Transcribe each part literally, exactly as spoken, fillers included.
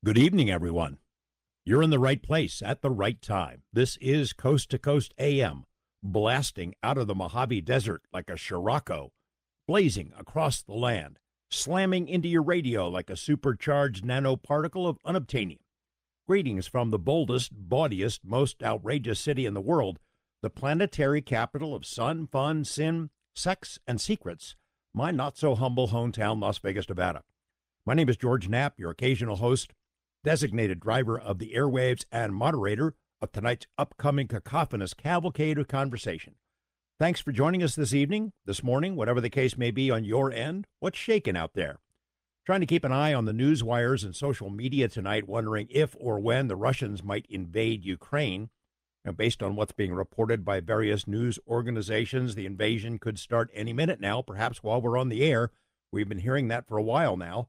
Good evening, everyone. You're in the right place at the right time. This is Coast to Coast A M, blasting out of the Mojave Desert like a Scirocco, blazing across the land, slamming into your radio like a supercharged nanoparticle of unobtainium. Greetings from the boldest, bawdiest, most outrageous city in the world, the planetary capital of sun, fun, sin, sex, and secrets, my not-so-humble hometown, Las Vegas, Nevada. My name is George Knapp, your occasional host, designated driver of the airwaves and moderator of tonight's upcoming cacophonous cavalcade of conversation. Thanks for joining us this evening, this morning, whatever the case may be on your end. What's shaking out there? Trying to keep an eye on the news wires and social media tonight, wondering if or when the Russians might invade Ukraine. Now, based on what's being reported by various news organizations, the invasion could start any minute now, perhaps while we're on the air. We've been hearing that for a while now.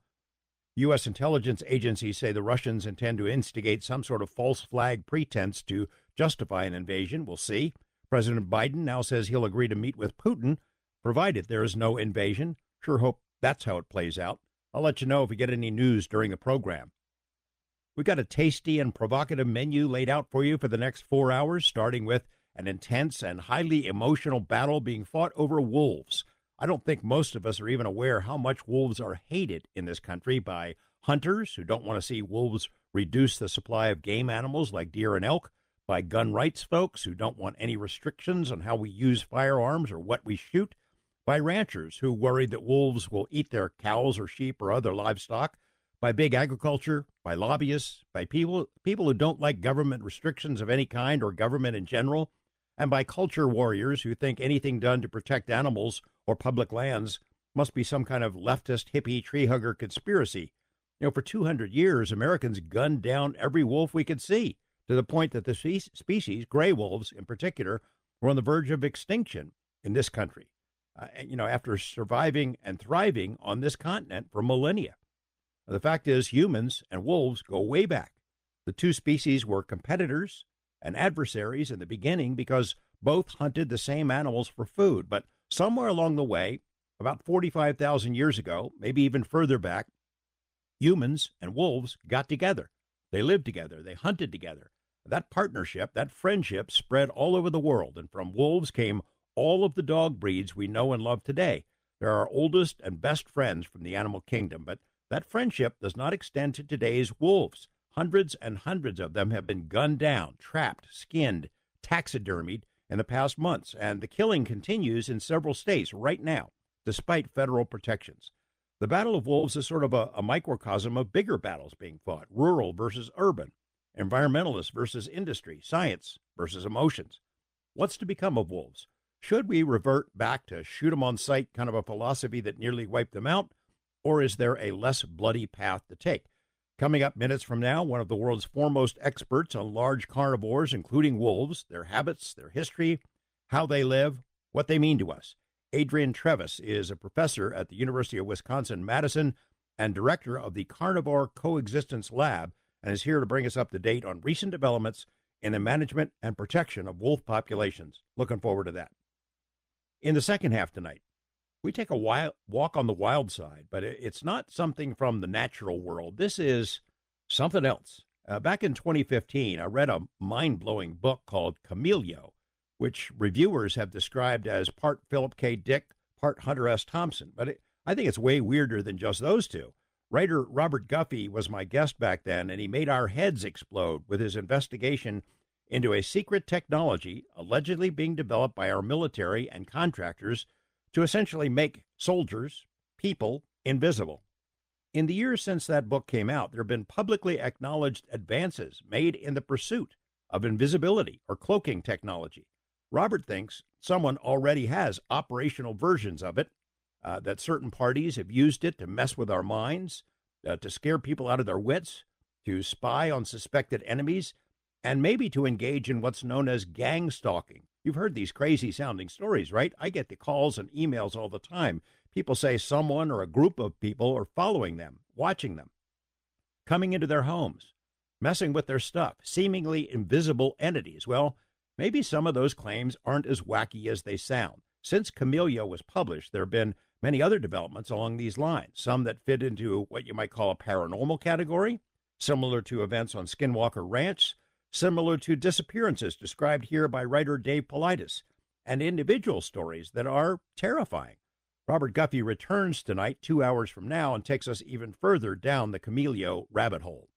U S intelligence agencies say the Russians intend to instigate some sort of false flag pretense to justify an invasion. We'll see. President Biden now says he'll agree to meet with Putin, provided there is no invasion. Sure hope that's how it plays out. I'll let you know if we get any news during the program. We've got a tasty and provocative menu laid out for you for the next four hours, starting with an intense and highly emotional battle being fought over wolves. I don't think most of us are even aware how much wolves are hated in this country by hunters who don't want to see wolves reduce the supply of game animals like deer and elk, by gun rights folks who don't want any restrictions on how we use firearms or what we shoot, by ranchers who worry that wolves will eat their cows or sheep or other livestock, by big agriculture, by lobbyists, by people people who don't like government restrictions of any kind or government in general, and by culture warriors who think anything done to protect animals or public lands must be some kind of leftist hippie tree hugger conspiracy. You know, for two hundred years, Americans gunned down every wolf we could see, to the point that the species, gray wolves in particular, were on the verge of extinction in this country, uh, you know, after surviving and thriving on this continent for millennia. The fact is, humans and wolves go way back. The two species were competitors and adversaries in the beginning because both hunted the same animals for food. But somewhere along the way, about forty-five thousand years ago, maybe even further back, humans and wolves got together. They lived together. They hunted together. That partnership, that friendship spread all over the world. And from wolves came all of the dog breeds we know and love today. They're our oldest and best friends from the animal kingdom. But that friendship does not extend to today's wolves. Hundreds and hundreds of them have been gunned down, trapped, skinned, taxidermied in the past months, and the killing continues in several states right now, despite federal protections. The battle of wolves is sort of a, a microcosm of bigger battles being fought: rural versus urban, environmentalists versus industry, science versus emotions. What's to become of wolves? Should we revert back to shoot them on sight kind of a philosophy that nearly wiped them out, or is there a less bloody path to take? Coming up minutes from now, one of the world's foremost experts on large carnivores, including wolves, their habits, their history, how they live, what they mean to us. Adrian Trevis is a professor at the University of Wisconsin-Madison and director of the Carnivore Coexistence Lab, and is here to bring us up to date on recent developments in the management and protection of wolf populations. Looking forward to that. In the second half tonight, we take a wild, walk on the wild side, but it's not something from the natural world. This is something else. Uh, back in twenty fifteen, I read a mind-blowing book called Chameleo, which reviewers have described as part Philip K. Dick, part Hunter S. Thompson. But it, I think it's way weirder than just those two. Writer Robert Guffey was my guest back then, and he made our heads explode with his investigation into a secret technology allegedly being developed by our military and contractors to essentially make soldiers, people, invisible. In the years since that book came out, there have been publicly acknowledged advances made in the pursuit of invisibility or cloaking technology. Robert thinks someone already has operational versions of it, uh, that certain parties have used it to mess with our minds, uh, to scare people out of their wits, to spy on suspected enemies, and maybe to engage in what's known as gang stalking. You've heard these crazy sounding stories, right? I get the calls and emails all the time. People say someone or a group of people are following them, watching them, coming into their homes, messing with their stuff, seemingly invisible entities. Well, maybe some of those claims aren't as wacky as they sound. Since Chameleo was published, there have been many other developments along these lines, some that fit into what you might call a paranormal category, similar to events on Skinwalker Ranch, similar to disappearances described here by writer Dave Paulides, and individual stories that are terrifying. Robert Guffey returns tonight, two hours from now, and takes us even further down the Camelio rabbit hole.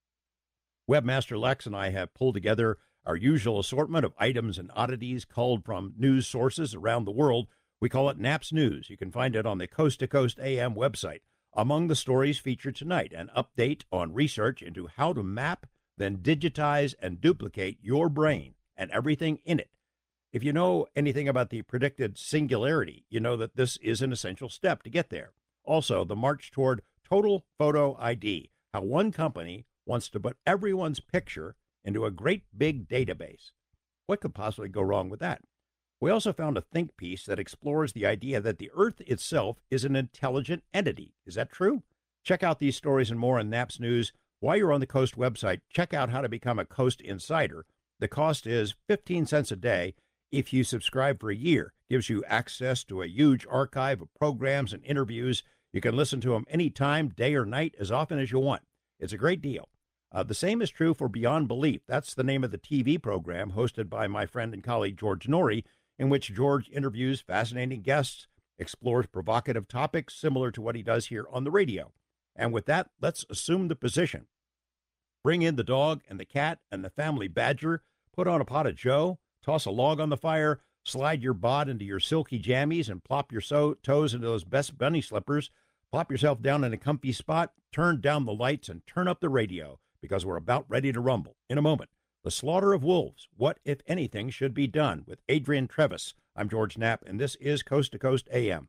Webmaster Lex and I have pulled together our usual assortment of items and oddities culled from news sources around the world. We call it Naps News. You can find it on the Coast to Coast A M website. Among the stories featured tonight, an update on research into how to map, then digitize and duplicate your brain and everything in it. If you know anything about the predicted singularity, you know that this is an essential step to get there. Also, the march toward total photo I D, how one company wants to put everyone's picture into a great big database. What could possibly go wrong with that? We also found a think piece that explores the idea that the Earth itself is an intelligent entity. Is that true? Check out these stories and more on Naps News. While you're on the Coast website, check out how to become a Coast Insider. The cost is fifteen cents a day. If you subscribe for a year, it gives you access to a huge archive of programs and interviews. You can listen to them anytime, day or night, as often as you want. It's a great deal. Uh, the same is true for Beyond Belief. That's the name of the T V program hosted by my friend and colleague George Noory, in which George interviews fascinating guests, explores provocative topics similar to what he does here on the radio. And with that, let's assume the position. Bring in the dog and the cat and the family badger, put on a pot of joe, toss a log on the fire, slide your bod into your silky jammies, and plop your so- toes into those best bunny slippers. Plop yourself down in a comfy spot, turn down the lights, and turn up the radio, because we're about ready to rumble. In a moment, the slaughter of wolves. What, if anything, should be done? With Adrian Trevis. I'm George Knapp, and this is Coast to Coast A M.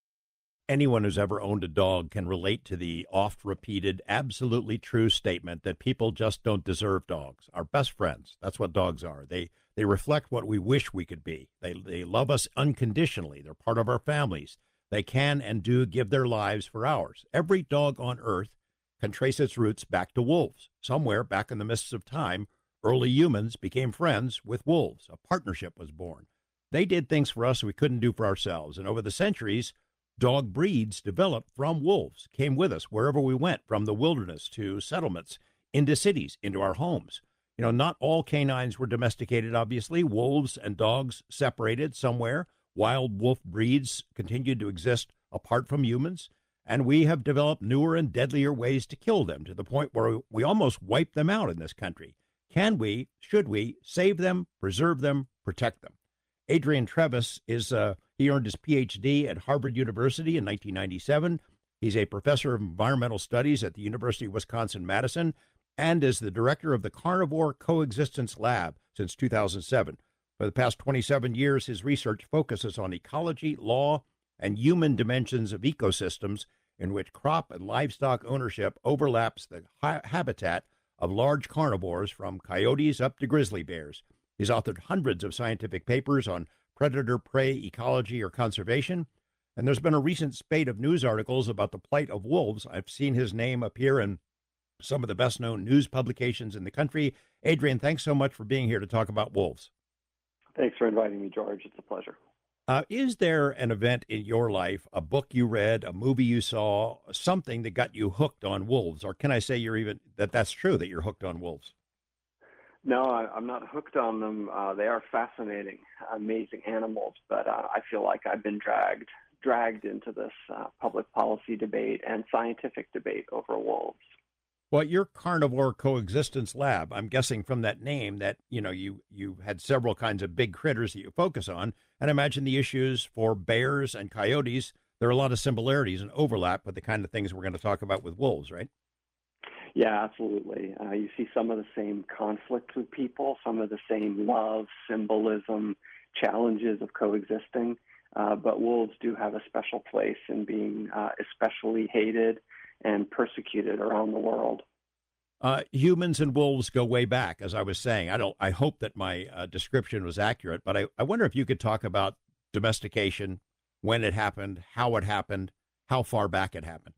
Anyone who's ever owned a dog can relate to the oft-repeated, absolutely true statement that people just don't deserve dogs. Our best friends, that's what dogs are. They they reflect what we wish we could be. They they love us unconditionally. They're part of our families. They can and do give their lives for ours. Every dog on earth can trace its roots back to wolves. Somewhere back in the mists of time, early humans became friends with wolves. A partnership was born. They did things for us we couldn't do for ourselves. And over the centuries, dog breeds developed from wolves, came with us wherever we went, from the wilderness to settlements, into cities, into our homes. You know, not all canines were domesticated, obviously. Wolves and dogs separated somewhere. Wild wolf breeds continued to exist apart from humans. And we have developed newer and deadlier ways to kill them, to the point where we almost wipe them out in this country. Can we, should we, save them, preserve them, protect them? Adrian Trevis is, uh, he earned his P H D at Harvard University in nineteen ninety-seven. He's a professor of environmental studies at the University of Wisconsin-Madison and is the director of the Carnivore Coexistence Lab since two thousand seven. For the past twenty-seven years, his research focuses on ecology, law, and human dimensions of ecosystems in which crop and livestock ownership overlaps the ha- habitat of large carnivores, from coyotes up to grizzly bears. He's authored hundreds of scientific papers on predator-prey ecology or conservation, and there's been a recent spate of news articles about the plight of wolves. I've seen his name appear in some of the best-known news publications in the country. Adrian, thanks so much for being here to talk about wolves. Thanks for inviting me, George. It's a pleasure. Uh, is there an event in your life, a book you read, a movie you saw, something that got you hooked on wolves? Or can I say you're even that that's true, that you're hooked on wolves? No, I, I'm not hooked on them. Uh, they are fascinating, amazing animals, but uh, I feel like I've been dragged dragged into this uh, public policy debate and scientific debate over wolves. Well, your Carnivore Coexistence Lab, I'm guessing from that name that, you know, you, you had several kinds of big critters that you focus on. And I imagine the issues for bears and coyotes, there are a lot of similarities and overlap with the kind of things we're going to talk about with wolves, right? Yeah, absolutely. Uh, you see some of the same conflicts with people, some of the same love, symbolism, challenges of coexisting. Uh, but wolves do have a special place in being uh, especially hated and persecuted around the world. Uh, humans and wolves go way back, as I was saying. I don't. I hope that my uh, description was accurate, but I, I wonder if you could talk about domestication, when it happened, how it happened, how far back it happened.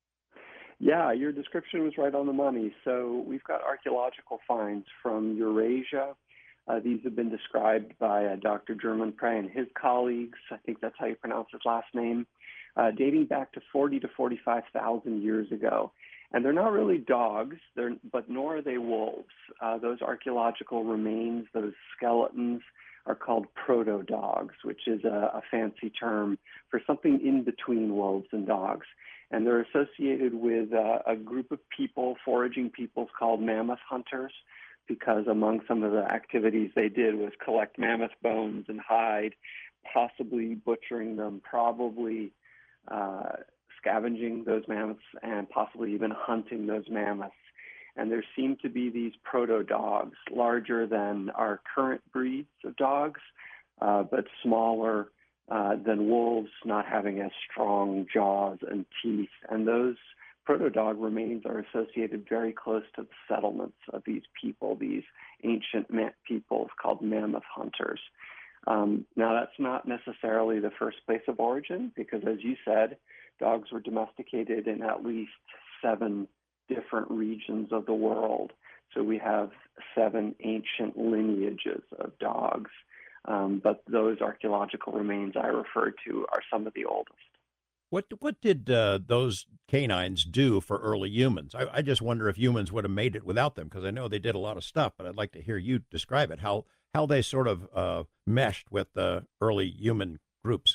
Yeah, your description was right on the money. So we've got archaeological finds from Eurasia. Uh, these have been described by uh, Doctor German Prey and his colleagues. I think that's how you pronounce his last name, uh, dating back to forty to forty-five thousand years ago. And they're not really dogs, they're, but nor are they wolves. Uh, those archaeological remains, those skeletons, are called proto-dogs, which is a, a fancy term for something in between wolves and dogs. And they're associated with uh, a group of people, foraging peoples called mammoth hunters, because among some of the activities they did was collect mammoth bones and hide, possibly butchering them, probably uh, scavenging those mammoths, and possibly even hunting those mammoths. And there seem to be these proto-dogs, larger than our current breeds of dogs, uh, but smaller uh, than wolves, not having as strong jaws and teeth. And those proto-dog remains are associated very close to the settlements of these people, these ancient ma- peoples called mammoth hunters. Um, now, that's not necessarily the first place of origin, because as you said, dogs were domesticated in at least seven different regions of the world. So we have seven ancient lineages of dogs. Um, but those archaeological remains I referred to are some of the oldest. What what did uh, those canines do for early humans? I, I just wonder if humans would have made it without them, because I know they did a lot of stuff, but I'd like to hear you describe it, how how they sort of uh, meshed with the early human groups.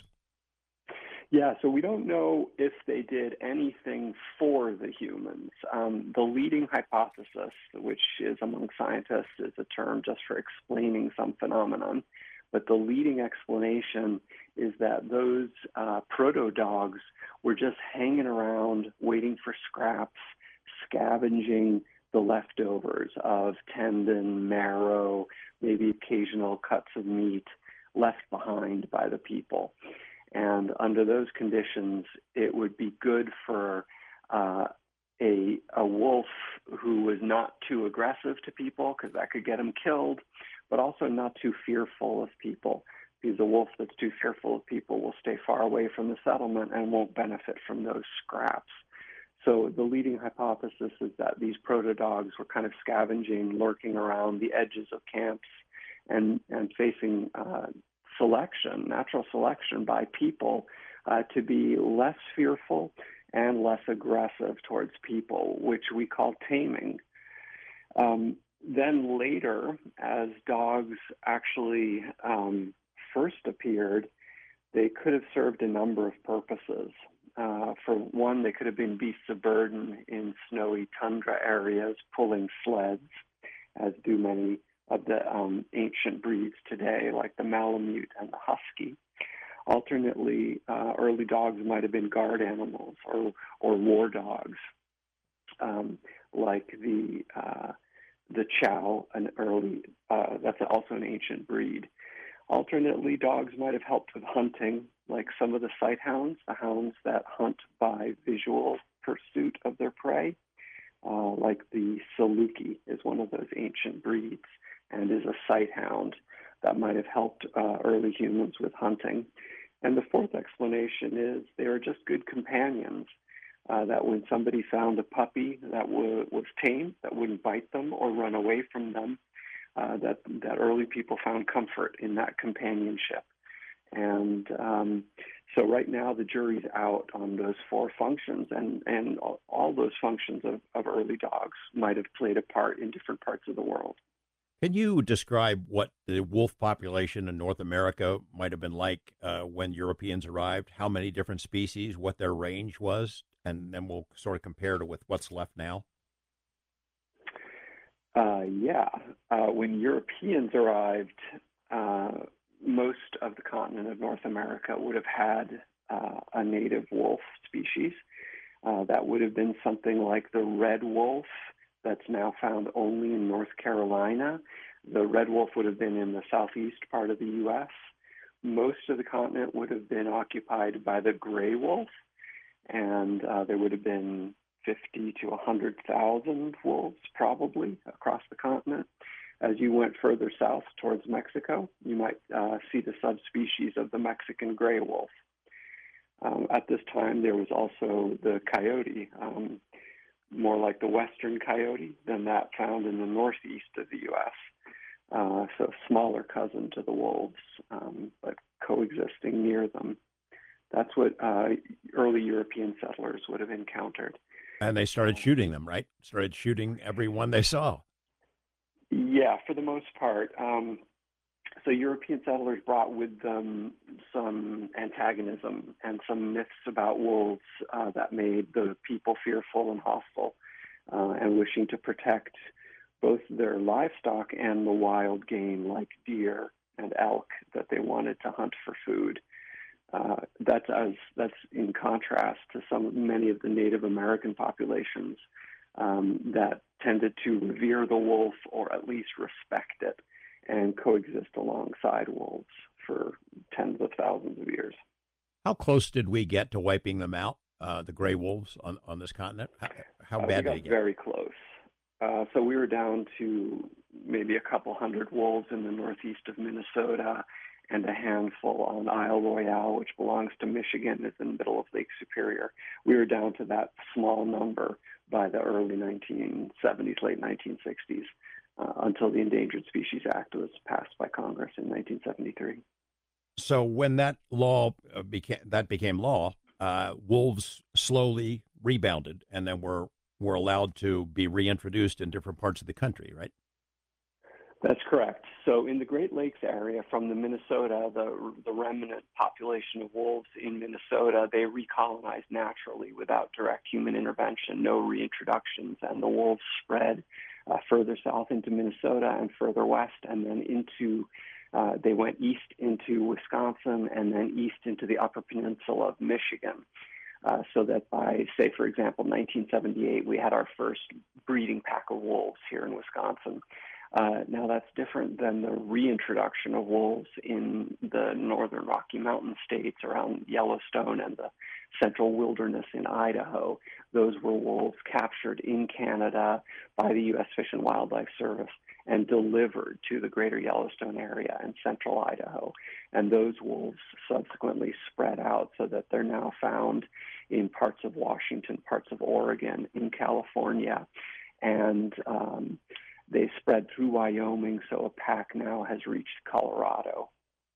Yeah, so we don't know if they did anything for the humans. Um, the leading hypothesis, which is among scientists, is a term just for explaining some phenomenon. But the leading explanation is that those uh, proto-dogs were just hanging around, waiting for scraps, scavenging the leftovers of tendon, marrow, maybe occasional cuts of meat left behind by the people. And under those conditions, it would be good for uh, a, a wolf who was not too aggressive to people, because that could get him killed, but also not too fearful of people, because a wolf that's too fearful of people will stay far away from the settlement and won't benefit from those scraps. So the leading hypothesis is that these proto-dogs were kind of scavenging, lurking around the edges of camps and, and facing uh, selection, natural selection by people uh, to be less fearful and less aggressive towards people, which we call taming. Um, then later, as dogs actually um, first appeared, they could have served a number of purposes. Uh, for one, they could have been beasts of burden in snowy tundra areas, pulling sleds, as do many of the um, ancient breeds today, like the Malamute and the Husky. Alternately, uh, early dogs might have been guard animals or, or war dogs, um, like the uh, the Chow, an early, uh, that's also an ancient breed. Alternately, dogs might have helped with hunting, like some of the sight hounds, the hounds that hunt by visual pursuit of their prey, uh, like the Saluki is one of those ancient breeds and is a sight hound that might have helped uh, early humans with hunting. And the fourth explanation is they are just good companions, uh, that when somebody found a puppy that w- was tame, that wouldn't bite them or run away from them, uh, that, that early people found comfort in that companionship. And um, so right now the jury's out on those four functions, and, and all, all those functions of, of early dogs might have played a part in different parts of the world. Can you describe what the wolf population in North America might have been like uh, when Europeans arrived? How many different species, what their range was, and then we'll sort of compare to with what's left now? Uh, yeah, uh, when Europeans arrived, uh, most of the continent of North America would have had uh, a native wolf species. Uh, that would have been something like the red wolf that's now found only in North Carolina. The red wolf would have been in the southeast part of the U S. Most of the continent would have been occupied by the gray wolf, and uh, there would have been fifty to one hundred thousand wolves probably across the continent. As you went further south towards Mexico, you might uh, see the subspecies of the Mexican gray wolf. Um, at this time, there was also the coyote, um, more like the western coyote than that found in the northeast of the U S. Uh, so smaller cousin to the wolves, um, but coexisting near them. That's what uh, early European settlers would have encountered. And they started shooting them, right? Started shooting every one they saw. Yeah, for the most part. Um, so European settlers brought with them some antagonism and some myths about wolves uh, that made the people fearful and hostile, uh, and wishing to protect both their livestock and the wild game like deer and elk that they wanted to hunt for food. Uh, that's as that's in contrast to some many of the Native American populations um, that tended to revere the wolf or at least respect it and coexist alongside wolves for tens of thousands of years. How close did we get to wiping them out, uh, the gray wolves on, on this continent? How, how Uh, we bad did got it get? very close. Uh, so we were down to maybe a couple hundred wolves in the northeast of Minnesota and a handful on Isle Royale, which belongs to Michigan, is in the middle of Lake Superior. We were down to that small number by the early nineteen seventies, late nineteen sixties, uh, until the Endangered Species Act was passed by Congress in nineteen seventy-three. So when that law uh, became that became law, uh, wolves slowly rebounded and then were were allowed to be reintroduced in different parts of the country, right? That's correct. So in the Great Lakes area from the Minnesota, the, the remnant population of wolves in Minnesota, they recolonized naturally without direct human intervention, no reintroductions, and the wolves spread uh, further south into Minnesota and further west, and then into, uh, they went east into Wisconsin and then east into the Upper Peninsula of Michigan. Uh, so that by, say, for example, nineteen seventy-eight, we had our first breeding pack of wolves here in Wisconsin. Uh, now, that's different than the reintroduction of wolves in the northern Rocky Mountain states around Yellowstone and the central wilderness in Idaho. Those were wolves captured in Canada by the U S Fish and Wildlife Service and delivered to the greater Yellowstone area and central Idaho. And those wolves subsequently spread out so that they're now found in parts of Washington, parts of Oregon, in California, and um, they spread through Wyoming, so a pack now has reached Colorado.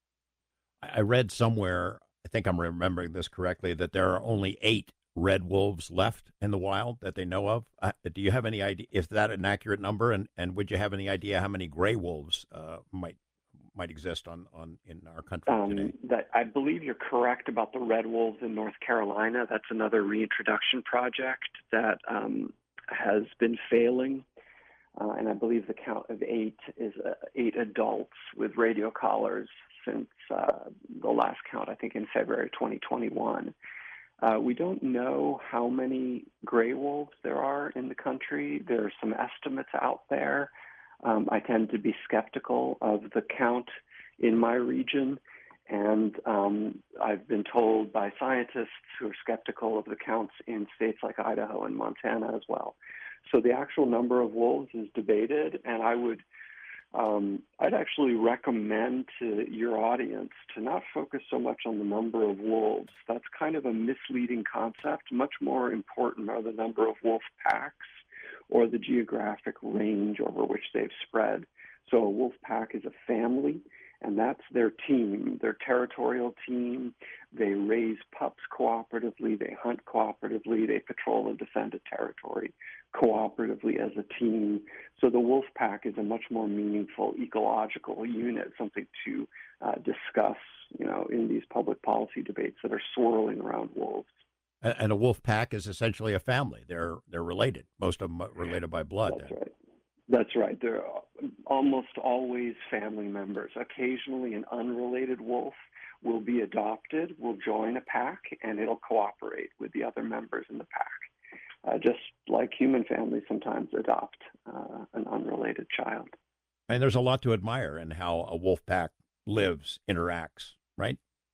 I read somewhere, I think I'm remembering this correctly, that there are only eight red wolves left in the wild that they know of. Uh, do you have any idea? Is that an accurate number? And, and would you have any idea how many gray wolves uh, might might exist on, on in our country Um, today? that I believe you're correct about the red wolves in North Carolina. That's another reintroduction project that um, has been failing. Uh, and I believe the count of eight is uh, eight adults with radio collars since uh, the last count, I think, in February twenty twenty-one. Uh, we don't know how many gray wolves there are in the country. There are some estimates out there. Um, I tend to be skeptical of the count in my region, and um, I've been told by scientists who are skeptical of the counts in states like Idaho and Montana as well. So the actual number of wolves is debated, and I would, um, I'd actually recommend to your audience to not focus so much on the number of wolves. That's kind of a misleading concept. Much more important are the number of wolf packs or the geographic range over which they've spread. So a wolf pack is a family, and that's their team, their territorial team. They raise pups cooperatively, they hunt cooperatively, they patrol and defend a territory cooperatively as a team. So the wolf pack is a much more meaningful ecological unit, something to uh, discuss, you know, in these public policy debates that are swirling around wolves. And a wolf pack is essentially a family. They're they're related. Most of them are related by blood. That's Then. right. That's right. They're almost always family members. Occasionally, an unrelated wolf will be adopted, will join a pack, and it'll cooperate with the other members in the pack. Uh, just like human families sometimes adopt uh, an unrelated child. And there's a lot to admire in how a wolf pack lives, interacts, right?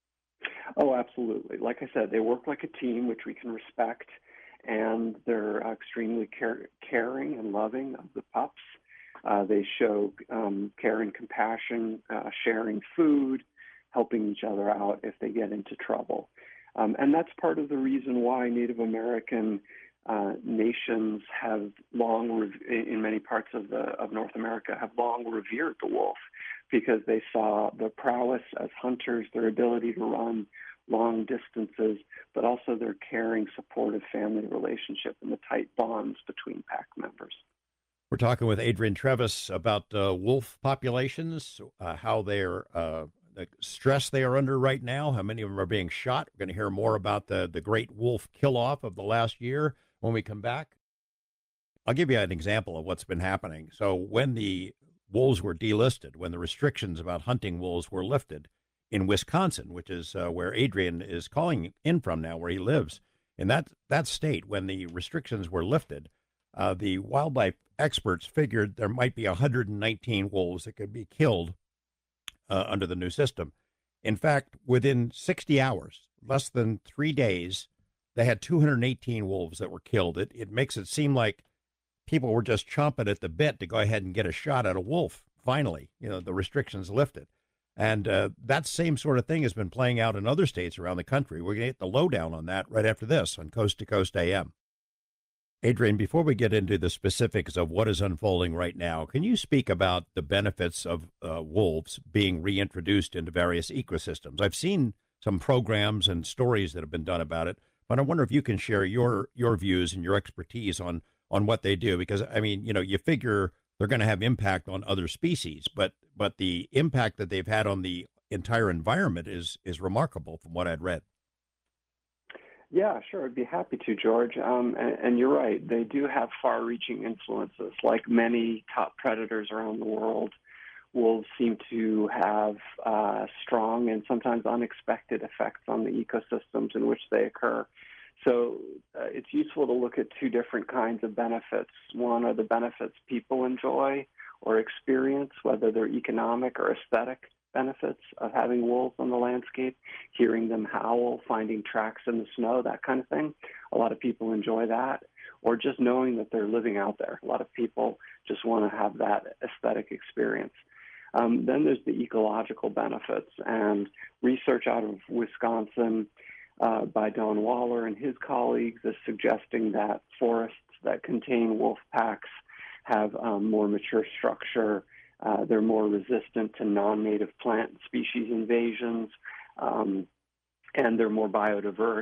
Oh, absolutely. Like I said, they work like a team, which we can respect, and they're extremely care- caring and loving of the pups. Uh, they show um, care and compassion, uh, sharing food, helping each other out if they get into trouble. Um, and that's part of the reason why Native American uh, nations have long, re- in many parts of, the, of North America, have long revered the wolf, because they saw the prowess as hunters, their ability to run long distances, but also their caring, supportive family relationship and the tight bonds between pack members. We're talking with Adrian Trevis about uh, wolf populations, uh, how they're uh, the stress they are under right now, how many of them are being shot. We're going to hear more about the, the great wolf kill-off of the last year when we come back. I'll give you an example of what's been happening. So when the wolves were delisted, when the restrictions about hunting wolves were lifted in Wisconsin, which is uh, where Adrian is calling in from now, where he lives, in that, that state, when the restrictions were lifted, uh, the wildlife experts figured there might be one hundred nineteen wolves that could be killed uh, under the new system. In fact, within sixty hours, less than three days, they had two hundred eighteen wolves that were killed. It, it makes it seem like people were just chomping at the bit to go ahead and get a shot at a wolf. Finally, you know, the restrictions lifted. And uh, that same sort of thing has been playing out in other states around the country. We're going to get the lowdown on that right after this on Coast to Coast A M. Adrian, before we get into the specifics of what is unfolding right now, can you speak about the benefits of uh, wolves being reintroduced into various ecosystems? I've seen some programs and stories that have been done about it, but I wonder if you can share your your views and your expertise on on what they do, because I mean, you know, you figure they're going to have impact on other species, but but the impact that they've had on the entire environment is is remarkable from what I'd read. Yeah, sure. I'd be happy to, George. Um, and, and you're right. They do have far-reaching influences. Like many top predators around the world, wolves seem to have uh, strong and sometimes unexpected effects on the ecosystems in which they occur. So uh, it's useful to look at two different kinds of benefits. One are the benefits people enjoy or experience, whether they're economic or aesthetic benefits of having wolves on the landscape, hearing them howl, finding tracks in the snow, that kind of thing. A lot of people enjoy that, or just knowing that they're living out there. A lot of people just want to have that aesthetic experience. Um, then there's the ecological benefits, and research out of Wisconsin uh, by Don Waller and his colleagues is suggesting that forests that contain wolf packs have um, more mature structure. Uh, they're more resistant to non-native plant species invasions, um, and they're more biodiverse.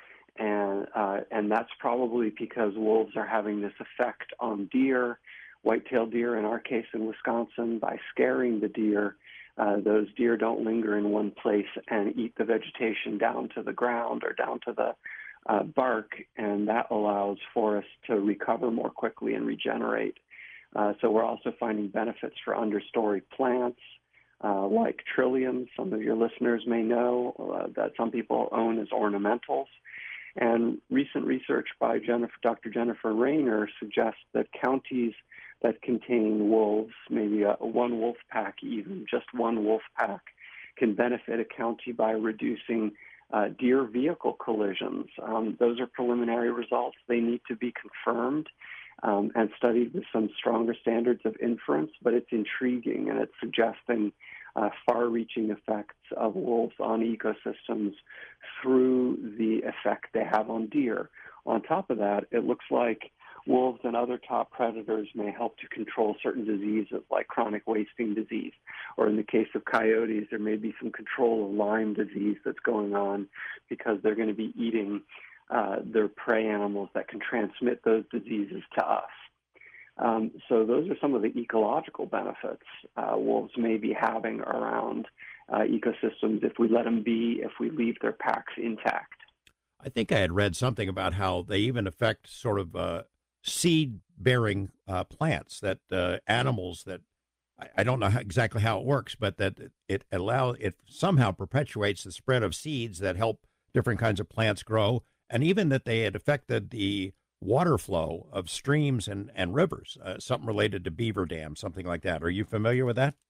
And uh, and that's probably because wolves are having this effect on deer, white-tailed deer in our case in Wisconsin. By scaring the deer, uh, those deer don't linger in one place and eat the vegetation down to the ground or down to the uh, bark, and that allows forests to recover more quickly and regenerate. Uh, so we're also finding benefits for understory plants uh, like trilliums. Some of your listeners may know uh, that some people own as ornamentals. And recent research by Jennifer, Doctor Jennifer Rayner suggests that counties that contain wolves, maybe a, a one wolf pack even, just one wolf pack, can benefit a county by reducing uh, deer vehicle collisions. Um, those are preliminary results. They need to be confirmed Um, and studied with some stronger standards of inference, but it's intriguing, and it's suggesting uh, far-reaching effects of wolves on ecosystems through the effect they have on deer. On top of that, it looks like wolves and other top predators may help to control certain diseases like chronic wasting disease, or in the case of coyotes, there may be some control of Lyme disease that's going on because they're going to be eating Uh, they're prey animals that can transmit those diseases to us. Um, so those are some of the ecological benefits uh, wolves may be having around uh, ecosystems if we let them be, if we leave their packs intact. I think I had read something about how they even affect sort of uh, seed-bearing uh, plants, that uh, animals that, I, I don't know how, exactly how it works, but that it, it allow it somehow perpetuates the spread of seeds that help different kinds of plants grow. And even that they had affected the water flow of streams and, and rivers, uh, something related to beaver dams, something like that. Are you familiar with that?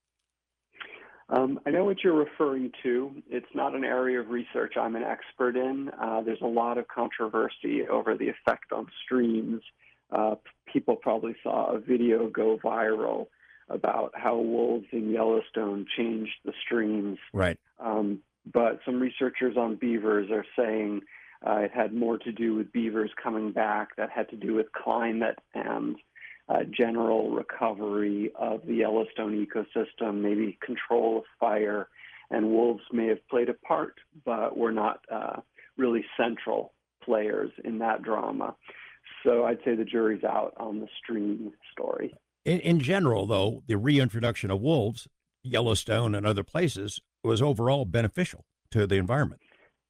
Um, I know what you're referring to. It's not an area of research I'm an expert in. Uh, there's a lot of controversy over the effect on streams. Uh, people probably saw a video go viral about how wolves in Yellowstone changed the streams. Right. Um, but some researchers on beavers are saying Uh, it had more to do with beavers coming back. That had to do with climate and uh, general recovery of the Yellowstone ecosystem, maybe control of fire, And wolves may have played a part, but were not uh, really central players in that drama. So I'd say the jury's out on the stream story. In, in general, though, the reintroduction of wolves, Yellowstone and other places, was overall beneficial to the environment.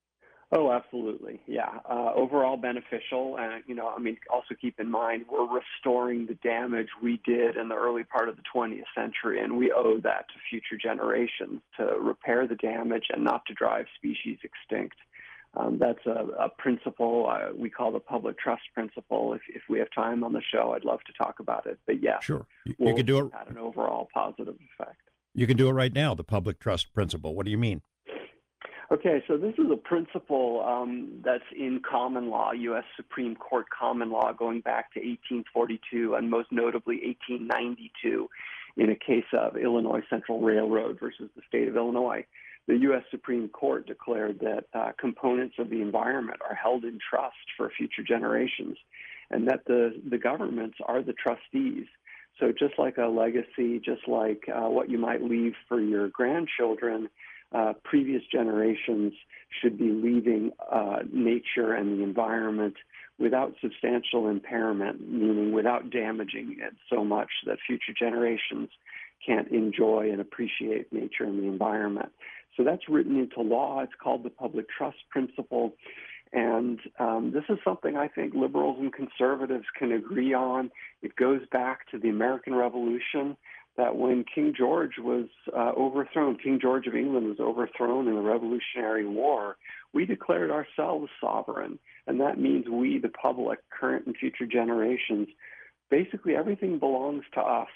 Oh, absolutely. Yeah. Uh, overall beneficial. And, you know, I mean, also keep in mind, we're restoring the damage we did in the early part of the twentieth century, and we owe that to future generations to repair the damage and not to drive species extinct. Um, that's a, a principle uh, we call the public trust principle. If, if we have time on the show, I'd love to talk about it. But yeah, sure, you, you can do it. Had an overall positive effect. You can do it right now. The public trust principle. What do you mean? Okay, so this is a principle um, that's in common law, U S Supreme Court common law, going back to eighteen forty-two and most notably eighteen ninety-two in a case of Illinois Central Railroad versus the state of Illinois. The U S Supreme Court declared that uh, components of the environment are held in trust for future generations, and that the, the governments are the trustees. So just like a legacy, just like uh, what you might leave for your grandchildren, uh, previous generations should be leaving uh, nature and the environment without substantial impairment, meaning without damaging it so much that future generations can't enjoy and appreciate nature and the environment. So that's written into law. It's called the public trust principle. And um, this is something I think liberals and conservatives can agree on. It goes back to the American Revolution, that when King George was uh, overthrown, King George of England was overthrown in the Revolutionary War, we declared ourselves sovereign. And that means we, the public, current and future generations, basically everything belongs to us.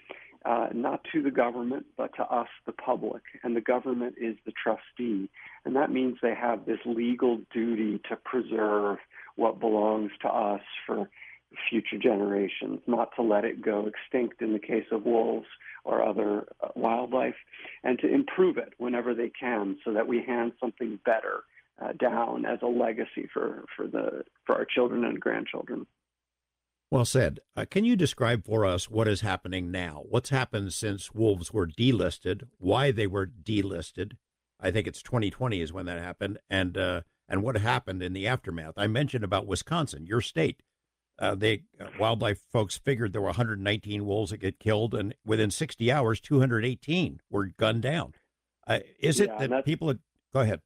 Uh, not to the government, but to us, the public. And the government is the trustee. And that means they have this legal duty to preserve what belongs to us for future generations, not to let it go extinct in the case of wolves or other uh, wildlife, and to improve it whenever they can so that we hand something better uh, down as a legacy for, for, the, for our children and grandchildren. Well said. Uh, can you describe for us what is happening now? What's happened since wolves were delisted, why they were delisted? I think it's twenty twenty is when that happened, and uh, and what happened in the aftermath. I mentioned about Wisconsin, your state. Uh, they uh, wildlife folks figured there were one hundred nineteen wolves that get killed, and within sixty hours, two hundred eighteen were gunned down. Uh, is it yeah, that people? Had, go ahead.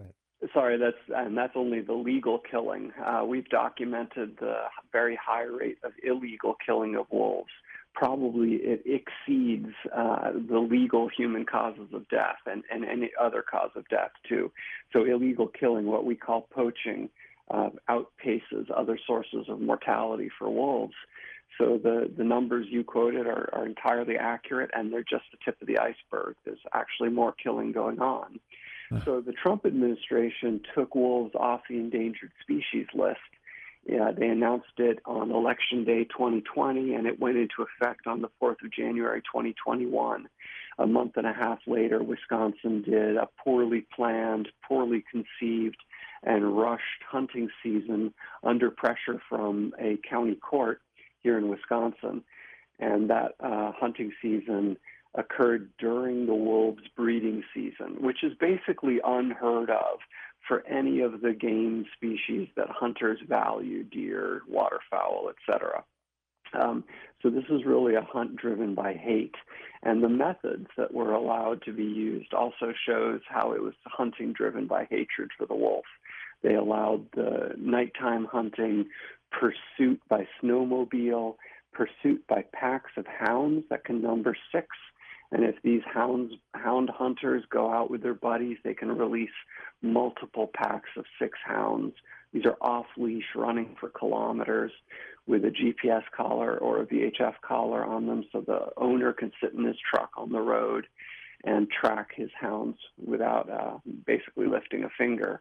Sorry, that's and that's only the legal killing. Uh, we've documented the very high rate of illegal killing of wolves. Probably it exceeds uh, the legal human causes of death and, and any other cause of death too. So illegal killing, what we call poaching, uh, outpaces other sources of mortality for wolves. So the, the numbers you quoted are, are entirely accurate, and they're just the tip of the iceberg. There's actually more killing going on. So the Trump administration took wolves off the endangered species list. Yeah, they announced it on Election Day twenty twenty, and it went into effect on the fourth of January twenty twenty-one. A month and a half later, Wisconsin did a poorly planned, poorly conceived, and rushed hunting season under pressure from a county court here in Wisconsin. And that uh, hunting season occurred during the wolves' breeding season, which is basically unheard of for any of the game species that hunters value, deer, waterfowl, et cetera. Um, so this is really a hunt driven by hate. And the methods that were allowed to be used also shows how it was hunting driven by hatred for the wolf. They allowed the nighttime hunting, pursuit by snowmobile, pursuit by packs of hounds that can number six. And if these hounds, hound hunters go out with their buddies, they can release multiple packs of six hounds. These are off-leash, running for kilometers with a G P S collar or a V H F collar on them, so the owner can sit in his truck on the road and track his hounds without uh, basically lifting a finger.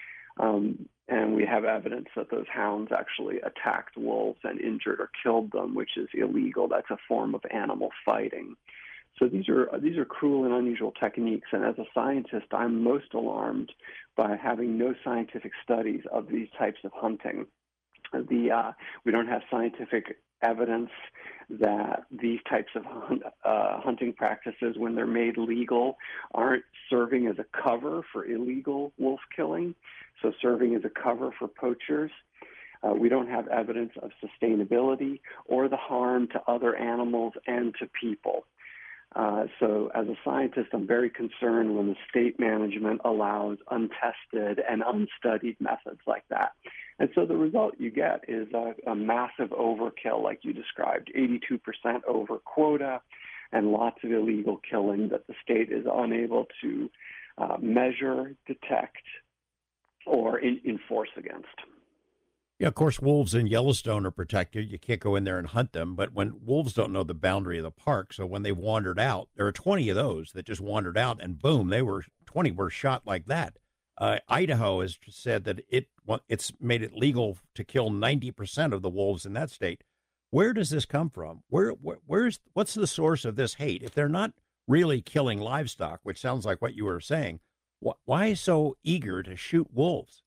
Um, and we have evidence that those hounds actually attacked wolves and injured or killed them, which is illegal. That's a form of animal fighting. So these are these are cruel and unusual techniques, and as a scientist, I'm most alarmed by having no scientific studies of these types of hunting. The uh, we don't have scientific evidence that these types of hunt, uh, hunting practices, when they're made legal, aren't serving as a cover for illegal wolf killing, so serving as a cover for poachers. Uh, we don't have evidence of sustainability or the harm to other animals and to people. Uh, so as a scientist, I'm very concerned when the state management allows untested and unstudied methods like that. And so the result you get is a, a massive overkill, like you described, eighty-two percent over quota, and lots of illegal killing that the state is unable to uh, measure, detect, or in, enforce against. Yeah, of course, wolves in Yellowstone are protected. You can't go in there and hunt them. But when wolves don't know the boundary of the park, so when they wandered out, there are twenty of those that just wandered out, and boom, they were twenty were shot like that. Uh, Idaho has said that it it's made it legal to kill ninety percent of the wolves in that state. Where does this come from? Where, where where's what's the source of this hate? If they're not really killing livestock, which sounds like what you were saying, wh- why so eager to shoot wolves?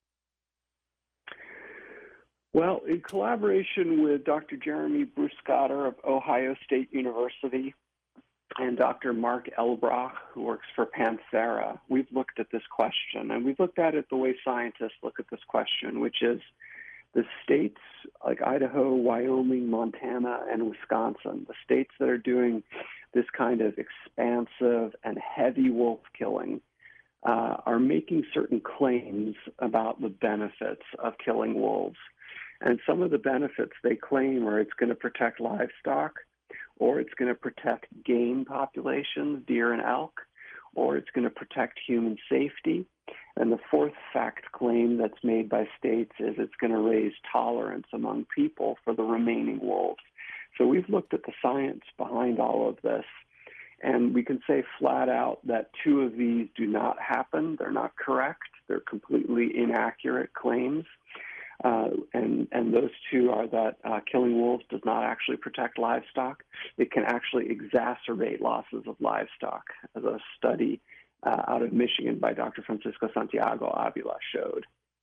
Well, in collaboration with Doctor Jeremy Bruscater of Ohio State University and Doctor Mark Elbrach, who works for Panthera, we've looked at this question, and we've looked at it the way scientists look at this question, which is the states like Idaho, Wyoming, Montana, and Wisconsin, the states that are doing this kind of expansive and heavy wolf killing, uh, are making certain claims about the benefits of killing wolves. And some of the benefits they claim are it's going to protect livestock, or it's going to protect game populations, deer and elk, or it's going to protect human safety. And the fourth fact claim that's made by states is it's going to raise tolerance among people for the remaining wolves. So we've looked at the science behind all of this, and we can say flat out that two of these do not happen. They're not correct. They're completely inaccurate claims. Uh, and, and those two are that uh, killing wolves does not actually protect livestock. It can actually exacerbate losses of livestock, as a study uh, out of Michigan by Doctor Francisco Santiago Avila showed.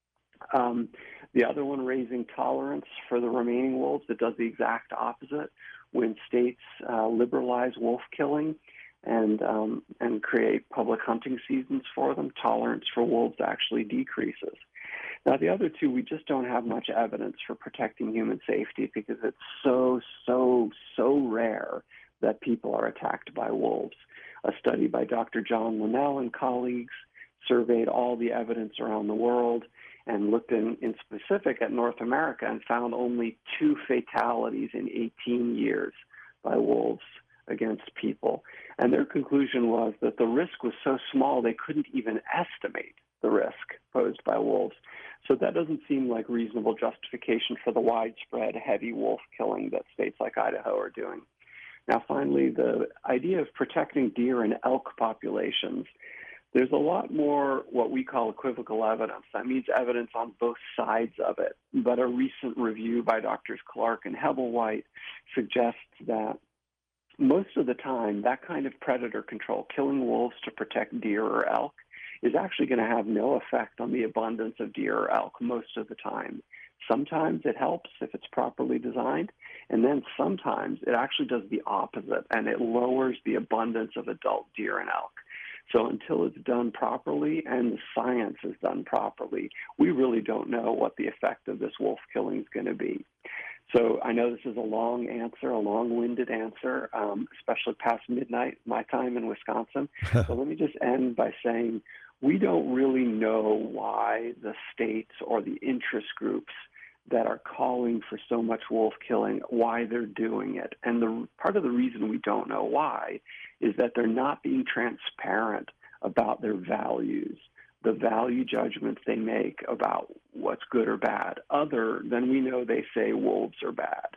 Um, the other one, raising tolerance for the remaining wolves, it does the exact opposite. When states uh, liberalize wolf killing and, um, and create public hunting seasons for them, tolerance for wolves actually decreases. Now, the other two, we just don't have much evidence for protecting human safety because it's so, so, so rare that people are attacked by wolves. A study by Doctor John Linnell and colleagues surveyed all the evidence around the world and looked in, in specific at North America and found only two fatalities in eighteen years by wolves against people. And their conclusion was that the risk was so small they couldn't even estimate the risk posed by wolves. So that doesn't seem like reasonable justification for the widespread heavy wolf killing that states like Idaho are doing. Now, finally, the idea of protecting deer and elk populations, there's a lot more what we call equivocal evidence. That means evidence on both sides of it. But a recent review by Doctors Clark and Hebblewhite suggests that most of the time, that kind of predator control, killing wolves to protect deer or elk, is actually going to have no effect on the abundance of deer or elk most of the time. Sometimes it helps if it's properly designed, and then sometimes it actually does the opposite, and it lowers the abundance of adult deer and elk. So until it's done properly and the science is done properly, we really don't know what the effect of this wolf killing is going to be. So I know this is a long answer, a long-winded answer, um, especially past midnight, my time in Wisconsin. So let me just end by saying we don't really know why the states or the interest groups that are calling for so much wolf killing, why they're doing it. And the part of the reason we don't know why is that they're not being transparent about their values, the value judgments they make about what's good or bad, other than we know they say wolves are bad.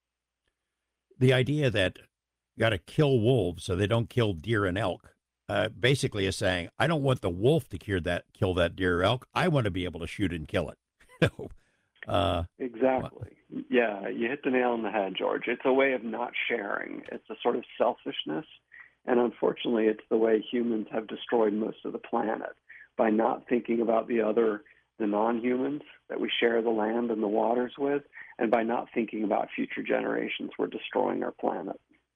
The idea that you got to kill wolves so they don't kill deer and elk uh, basically is saying, I don't want the wolf to kill that, kill that deer or elk. I want to be able to shoot and kill it. uh, exactly. Well, yeah, you hit the nail on the head, George. It's a way of not sharing. It's a sort of selfishness. And unfortunately, it's the way humans have destroyed most of the planet, by not thinking about the other, the non-humans that we share the land and the waters with, And by not thinking about future generations, we're destroying our planet.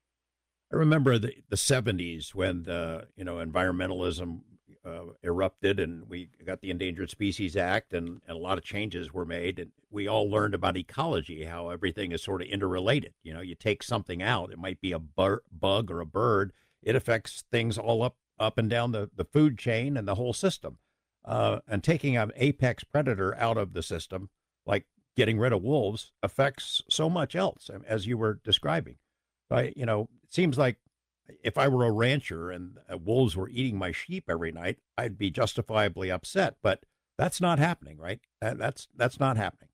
I remember the, the seventies when the, you know, environmentalism uh, erupted and we got the Endangered Species Act and, and a lot of changes were made. And we all learned about ecology, how everything is sort of interrelated. You know, you take something out, it might be a bur- bug or a bird, it affects things all up, up and down the, the food chain and the whole system. Uh, and taking an apex predator out of the system, like getting rid of wolves, affects so much else, as you were describing. I, you know, it seems like if I were a rancher and uh, wolves were eating my sheep every night, I'd be justifiably upset. But that's not happening, right? That, that's that's not happening.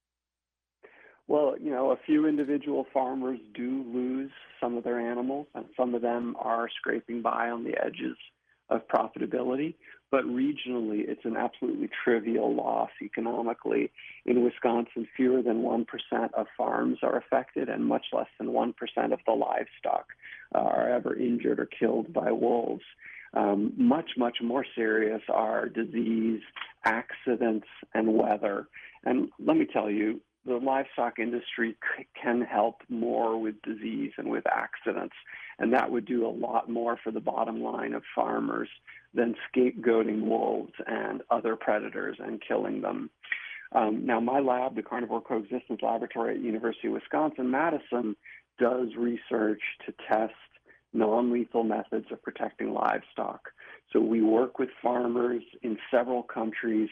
Well, you know, a few individual farmers do lose some of their animals, and some of them are scraping by on the edges of profitability. But regionally, it's an absolutely trivial loss economically. In Wisconsin, fewer than one percent of farms are affected, and much less than one percent of the livestock uh, are ever injured or killed by wolves. Um, much, much more serious are disease, accidents, and weather. And let me tell you, the livestock industry c- can help more with disease and with accidents, and that would do a lot more for the bottom line of farmers than scapegoating wolves and other predators and killing them. Um, now, my lab, the Carnivore Coexistence Laboratory at University of Wisconsin-Madison, does research to test non-lethal methods of protecting livestock. So we work with farmers in several countries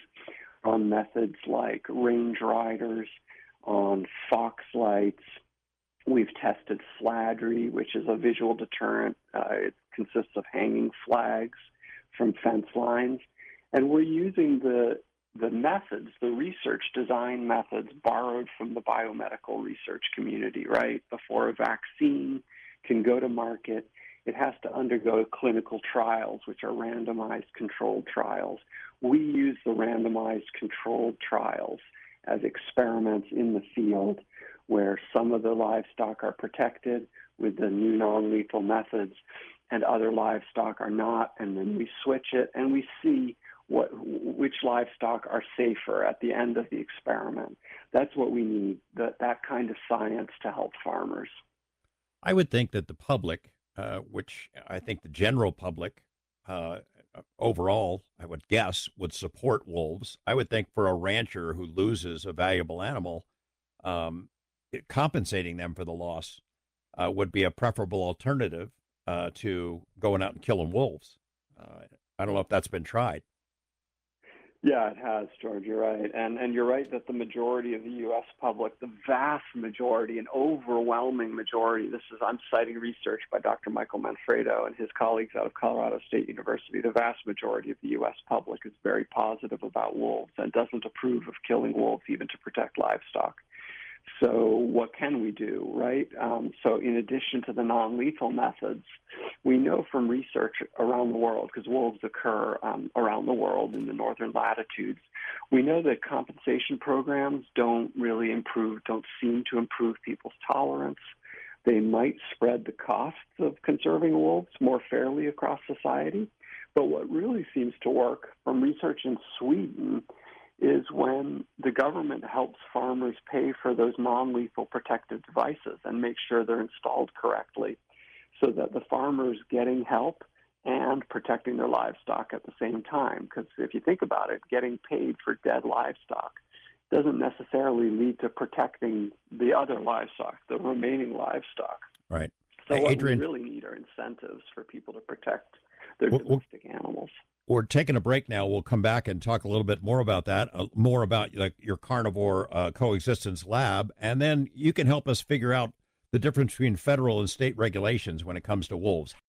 on methods like range riders, on fox lights. We've tested fladry, which is a visual deterrent. Uh, it consists of hanging flags from fence lines. And we're using the the methods, the research design methods borrowed from the biomedical research community, right? Before a vaccine can go to market, it has to undergo clinical trials, which are randomized controlled trials. We use the randomized controlled trials as experiments in the field where some of the livestock are protected with the new non-lethal methods and other livestock are not, and then we switch it and we see what which livestock are safer at the end of the experiment. That's what we need, that, that kind of science to help farmers. I would think that the public, uh, which I think the general public uh, overall, I would guess, would support wolves. I would think for a rancher who loses a valuable animal, um, it, compensating them for the loss uh, would be a preferable alternative uh, to going out and killing wolves. Uh, I don't know if that's been tried. Yeah, it has, George. You're right. And and you're right that the majority of the U S public, the vast majority, an overwhelming majority, this is, I'm citing research by Doctor Michael Manfredo and his colleagues out of Colorado State University, the vast majority of the U S public is very positive about wolves and doesn't approve of killing wolves even to protect livestock. So what can we do, right? Um, so in addition to the non-lethal methods, we know from research around the world, because wolves occur um, around the world in the northern latitudes, we know that compensation programs don't really improve, don't seem to improve people's tolerance. They might spread the costs of conserving wolves more fairly across society. But what really seems to work from research in Sweden is when the government helps farmers pay for those non-lethal protective devices and make sure they're installed correctly so that the farmer's getting help and protecting their livestock at the same time. Because if you think about it, getting paid for dead livestock doesn't necessarily lead to protecting the other livestock, the remaining livestock. Right. So Hey, what Adrian, we really need are incentives for people to protect their we'll, we'll, domestic animals. we're taking a break now. We'll come back and talk a little bit more about that, uh, more about like your carnivore uh, coexistence lab, and then you can help us figure out the difference between federal and state regulations when it comes to wolves.